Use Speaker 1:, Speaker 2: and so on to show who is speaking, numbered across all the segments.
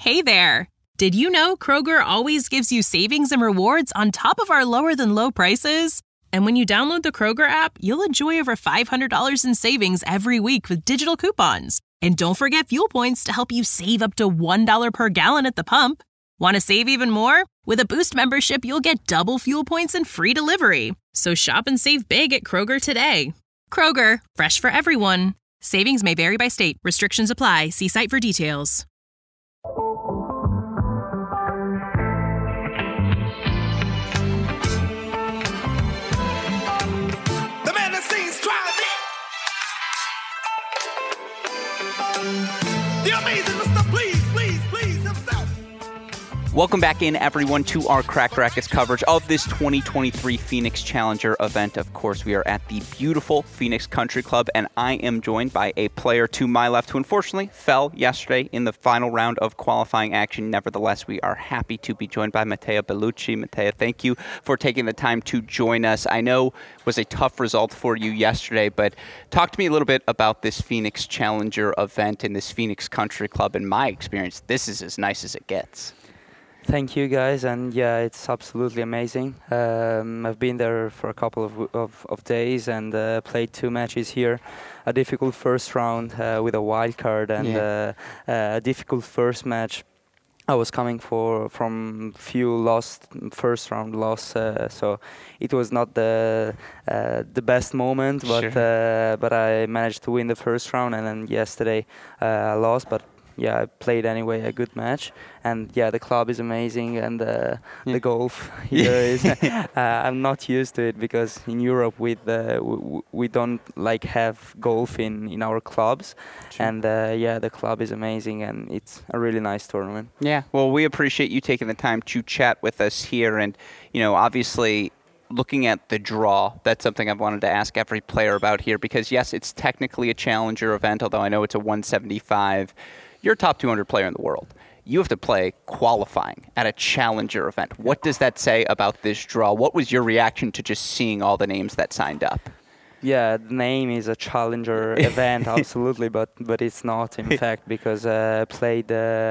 Speaker 1: Hey there! Did you know Kroger always gives you savings and rewards on top of our lower-than-low prices? And when you download the Kroger app, you'll enjoy over $500 in savings every week with digital coupons. And don't forget fuel points to help you save up to $1 per gallon at the pump. Want to save even more? With a Boost membership, you'll get double fuel points and free delivery. So shop and save big at Kroger today. Kroger, fresh for everyone. Savings may vary by state. Restrictions apply. See site for details.
Speaker 2: Welcome back in, everyone, to our Cracked Racquets coverage of this 2023 Phoenix Challenger event. Of course, we are at the beautiful Phoenix Country Club, and I am joined by a player to my left who unfortunately fell yesterday in the final round of qualifying action. Nevertheless, we are happy to be joined by Matteo Bellucci. Matteo, thank you for taking the time to join us. I know it was a tough result for you yesterday, but talk to me a little bit about this Phoenix Challenger event and this Phoenix Country Club. In my experience, this is as nice as it gets.
Speaker 3: Thank you, guys, and yeah, it's absolutely amazing. I've been there for a couple of days and played 2 matches here. A difficult first round with a wild card and a difficult first match. I was coming from few first round loss, so it was not the best moment, but
Speaker 2: Sure.
Speaker 3: but I managed to win the first round, and then yesterday I lost, but. Yeah, I played anyway a good match, and yeah, the club is amazing, and the golf here is. I'm not used to it because in Europe we don't like have golf in our clubs, Sure. And yeah, the club is amazing, and it's a really nice tournament.
Speaker 2: Yeah, well, we appreciate you taking the time to chat with us here, and obviously. Looking at the draw, that's something I've wanted to ask every player about here because, yes, it's technically a challenger event, although I know it's a 175. You're a top 200 player in the world. You have to play qualifying at a challenger event. What does that say about this draw? What was your reaction to just seeing all the names that signed up?
Speaker 3: Yeah, the name is a challenger event, absolutely, but it's not, in fact, because I played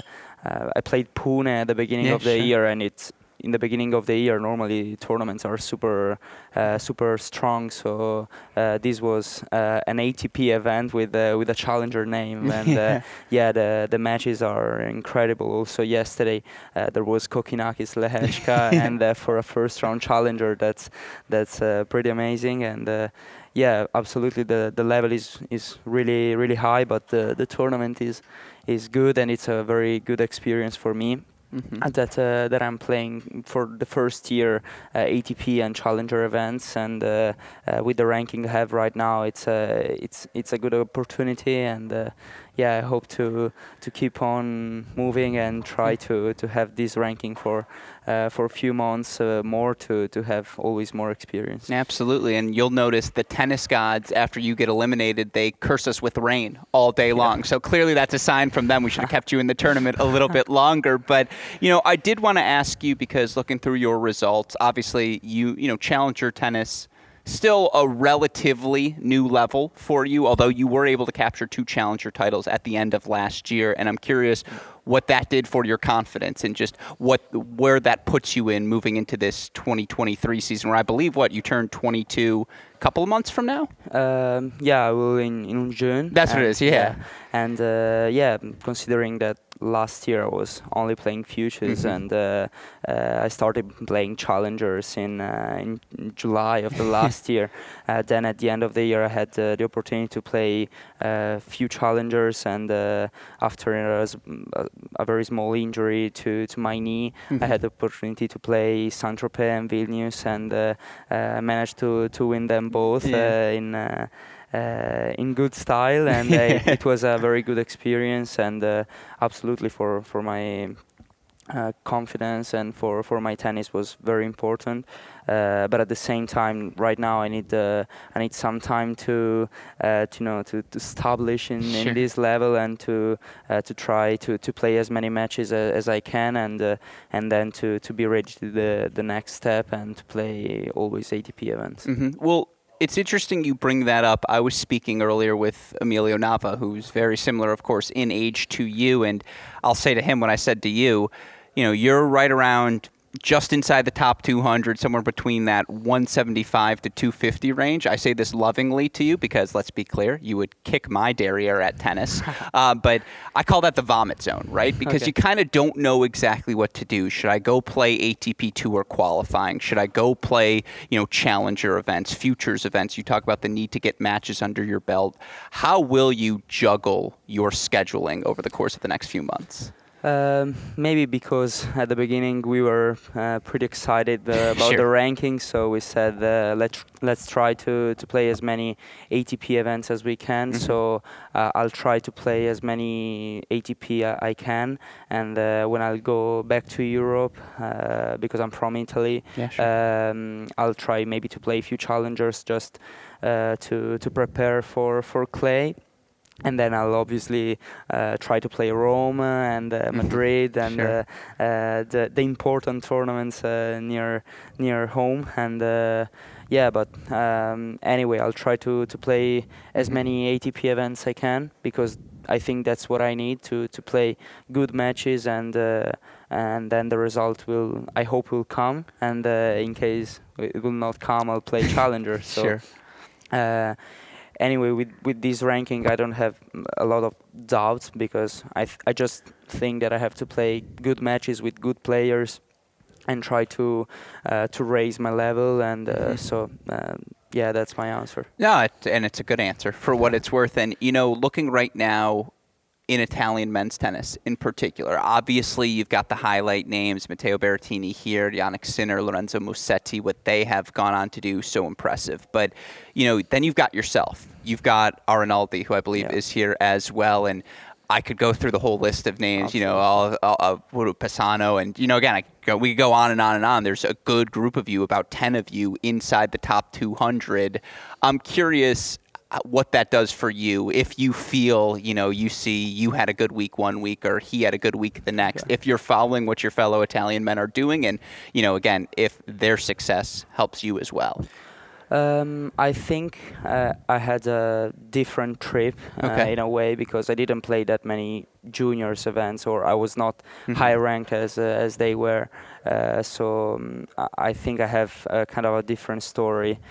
Speaker 3: Pune at the beginning of the year, and it's in the beginning of the year, normally tournaments are super strong. So this was an ATP event with a challenger name, and the matches are incredible. Also yesterday there was Kokkinakis Lehechka, and for a first round challenger, that's pretty amazing. And yeah, absolutely, the level is really high, but the tournament is good, and it's a very good experience for me. Mm-hmm. That I'm playing for the first year ATP and Challenger events, and with the ranking I have right now, it's a good opportunity, and I hope to keep on moving and try to have this ranking for a few months more to have always more experience.
Speaker 2: Absolutely, and you'll notice the tennis gods, after you get eliminated, they curse us with rain all day long. So clearly that's a sign from them. We should have kept you in the tournament a little bit longer. But, I did want to ask you, because looking through your results, obviously you challenger tennis, still a relatively new level for you, although you were able to capture 2 challenger titles at the end of last year. And I'm curious what that did for your confidence and just where that puts you in moving into this 2023 season, where I believe you turned 22 a couple of months from now?
Speaker 3: I will in June.
Speaker 2: That's what it is, yeah.
Speaker 3: And considering that last year I was only playing futures, mm-hmm. and I started playing challengers in July of the last year. Then at the end of the year I had the opportunity to play a few challengers, and after a very small injury to my knee, mm-hmm. I had the opportunity to play Saint-Tropez and Vilnius, and I managed to win them both in good style, and it was a very good experience, and absolutely for my confidence and for my tennis was very important. But at the same time, right now I need some time to establish in this level, and to try to play as many matches as I can, and then to be ready to the next step and to play always ATP events.
Speaker 2: Mm-hmm. Well, it's interesting you bring that up. I was speaking earlier with Emilio Nava, who's very similar, of course, in age to you. And I'll say to him what I said to you, you're right around just inside the top 200, somewhere between that 175 to 250 range. I say this lovingly to you because, let's be clear, you would kick my derriere at tennis. But I call that the vomit zone, right? Because you kind of don't know exactly what to do. Should I go play ATP Tour qualifying? Should I go play, challenger events, futures events? You talk about the need to get matches under your belt. How will you juggle your scheduling over the course of the next few months?
Speaker 3: Maybe because at the beginning we were pretty excited about the rankings, so we said let's try to play as many ATP events as we can. So I'll try to play as many ATP I can, and when I'll go back to Europe, because I'm from Italy, I'll try maybe to play a few challengers just to prepare for clay. And then I'll obviously try to play Rome and Madrid and the important tournaments near home. And but anyway, I'll try to play as many ATP events I can, because I think that's what I need to play good matches, and then the result I hope will come. And in case it will not come, I'll play Challenger. So. Anyway, with this ranking, I don't have a lot of doubts, because I just think that I have to play good matches with good players and try to raise my level, and that's my answer.
Speaker 2: No, and it's a good answer for what it's worth. And looking right now in Italian men's tennis in particular, obviously you've got the highlight names, Matteo Berrettini here, Jannik Sinner, Lorenzo Musetti, what they have gone on to do, so impressive. But, then you've got yourself. You've got Arinaldi, who I believe is here as well. And I could go through the whole list of names, Pisano, and, again, we could go on and on and on. There's a good group of you, about 10 of you inside the top 200. I'm curious what that does for you, if you feel, you see you had a good week one week or he had a good week the next, if you're following what your fellow Italian men are doing, and, again, if their success helps you as well.
Speaker 3: I think I had a different trip in a way, because I didn't play that many juniors events, or I was not high ranked as they were. So I think I have kind of a different story.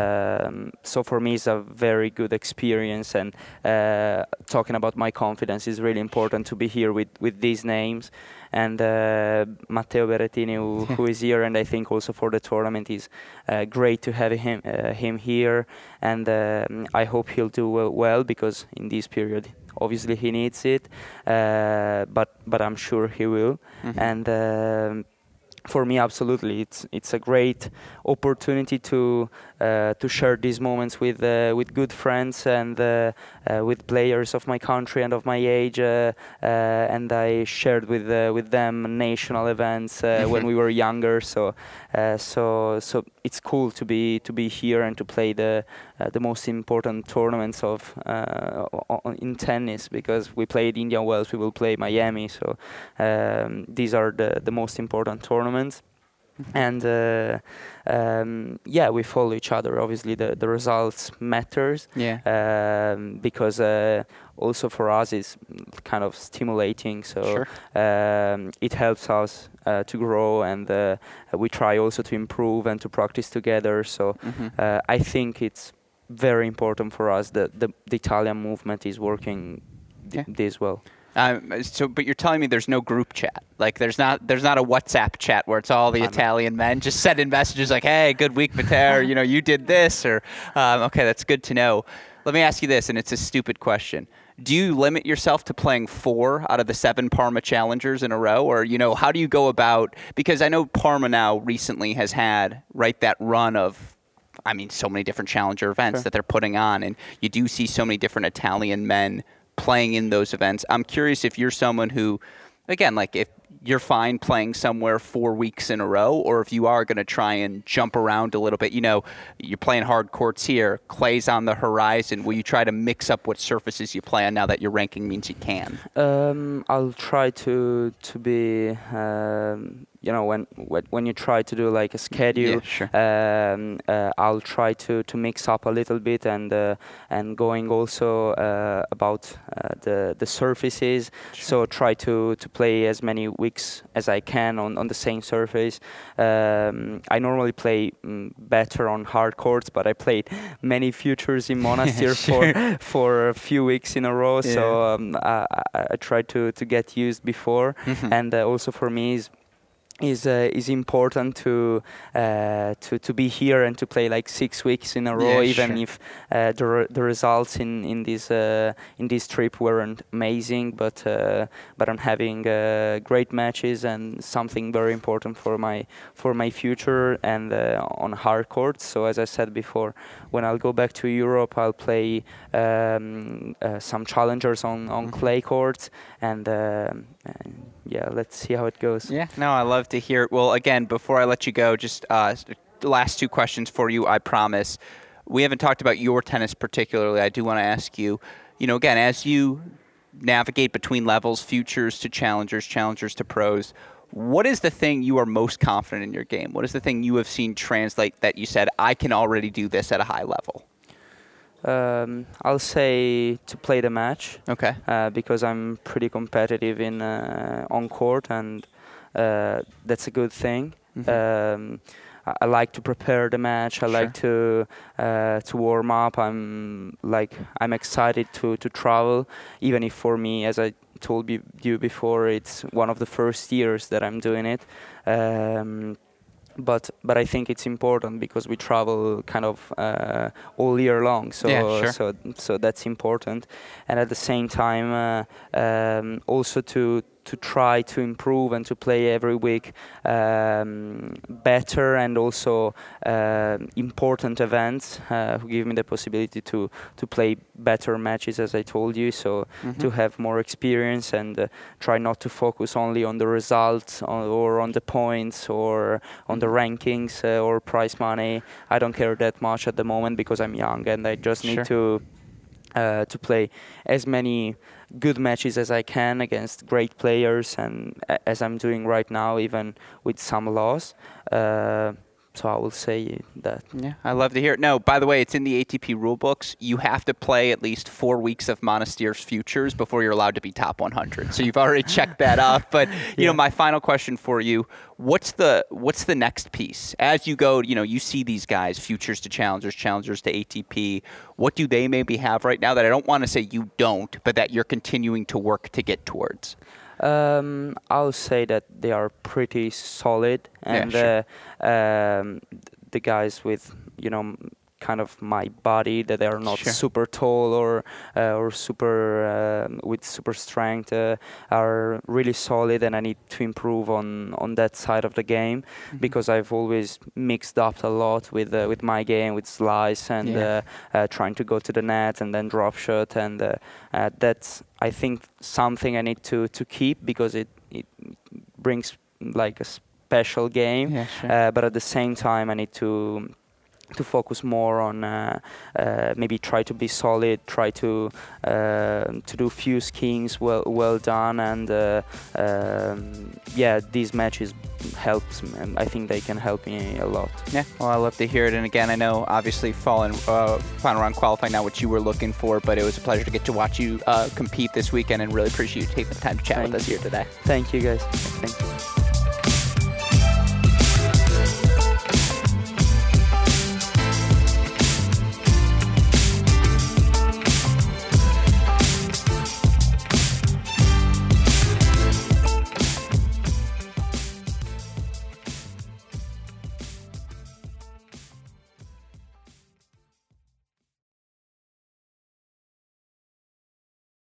Speaker 3: So for me, it's a very good experience, and talking about my confidence is really important to be here with these names. And Matteo Berrettini, who is here, and I think also for the tournament, is great to have him here. And I hope he'll do well, because in this period, obviously he needs it, but I'm sure he will. And for me, absolutely, it's a great opportunity to share these moments with good friends and with players of my country and of my age. And I shared with them national events when we were younger. So it's cool to be here and to play the most important tournaments in tennis, because we played Indian Wells, we will play Miami. So these are the most important tournaments. And we follow each other. Obviously, the results matters. Because also for us it's kind of stimulating. So it helps us to grow, and we try also to improve and to practice together. So I think it's very important for us that the Italian movement is working this well.
Speaker 2: But you're telling me there's no group chat? Like there's not a WhatsApp chat where it's all the Italian men just sending messages like, "Hey, good week, Matteo," you did this, or okay, that's good to know. Let me ask you this, and it's a stupid question. Do you limit yourself to playing 4 out of the 7 Parma Challengers in a row? Or, how do you go about, because I know Parma now recently has had, that run of, so many different challenger events that they're putting on, and you do see so many different Italian men playing in those events. I'm curious if you're someone who, again, if you're fine playing somewhere 4 weeks in a row, or if you are going to try and jump around a little bit. You're playing hard courts here, clay's on the horizon. Will you try to mix up what surfaces you play on now that your ranking means you can?
Speaker 3: I'll try to be when you try to do like a schedule, I'll try to mix up a little bit and going also about the surfaces. So try to play as many weeks as I can on the same surface. I normally play better on hard courts, but I played many futures in Monastir for a few weeks in a row. Yeah. So I tried to get used before, and also for me is important to be here and to play like 6 weeks in a row, even if the results in this trip weren't amazing, but I'm having great matches and something very important for my future and on hard courts. So as I said before, when I'll go back to Europe, I'll play some challengers on clay courts and let's see how it goes.
Speaker 2: Yeah, no, I love to hear it. Well, again, before I let you go, just the last 2 questions for you, I promise. We haven't talked about your tennis particularly. I do want to ask you, again, as you navigate between levels, futures to challengers, challengers to pros, what is the thing you are most confident in your game? What is the thing you have seen translate that you said, I can already do this at a high level?
Speaker 3: I'll say to play the match.
Speaker 2: Okay.
Speaker 3: Because I'm pretty competitive in on court, and that's a good thing. I like to prepare the match. I like to warm up. I'm excited to travel, even if for me, as I told you before, it's one of the first years that I'm doing it. But I think it's important because we travel kind of all year long, so that's important. And at the same time, also to try to improve and to play every week better, and also important events who give me the possibility to play better matches, as I told you. So to have more experience and try not to focus only on the results or on the points or on the rankings or prize money. I don't care that much at the moment because I'm young and I just need to play as many good matches as I can against great players, and as I'm doing right now, even with some loss. So I will say that.
Speaker 2: Yeah, I love to hear it. No, by the way, it's in the ATP rule books. You have to play at least 4 weeks of Monastir's futures before you're allowed to be top 100. So you've already checked that off. But my final question for you: what's the next piece as you go? You see these guys, futures to challengers, challengers to ATP. What do they maybe have right now that I don't want to say you don't, but that you're continuing to work to get towards?
Speaker 3: I'll say that they are pretty solid, and the guys with kind of my body, that they are not super tall or super with super strength, are really solid, and I need to improve on that side of the game because I've always mixed up a lot with my game, with slice and trying to go to the net and then drop shot, and that's, I think, something I need to keep because it brings like a special game, but at the same time I need to focus more on maybe try to be solid, try to do few schemes well done, and these matches helps me, and I think they can help me a lot.
Speaker 2: Yeah, well, I love to hear it, and again, I know obviously final round qualifying not what you were looking for, but it was a pleasure to get to watch you compete this weekend, and really appreciate you taking the time to chat with us here today.
Speaker 3: Thank you, guys. Thank you.